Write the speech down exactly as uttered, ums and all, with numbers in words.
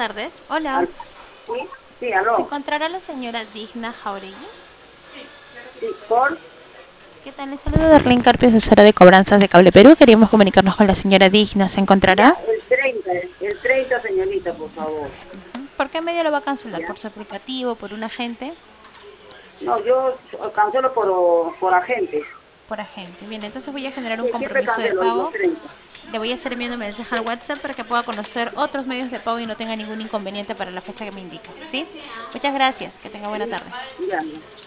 tardes. Hola. Al- Sí, sí, ¿Se aló. encontrará la señora Digna Jauregui? Sí, por. ¿Qué tal? Les saludo Darlene Carpio, asesora de cobranzas de Cable Perú. Queríamos comunicarnos con la señora Digna. ¿Se encontrará? Ya, el treinta, el treinta, señorita, por favor. ¿Por qué medio lo va a cancelar? Ya. ¿Por su aplicativo? ¿Por un agente? No, yo cancelo por, por agente. Por agente. Bien, entonces voy a generar un Sí, siempre compromiso de cancelo los pago. treinta. Le voy a estar enviando un mensaje al WhatsApp para que pueda conocer otros medios de pago y no tenga ningún inconveniente para la fecha que me indica. ¿Sí? Muchas gracias. Que tenga buena tarde. Ya, ya.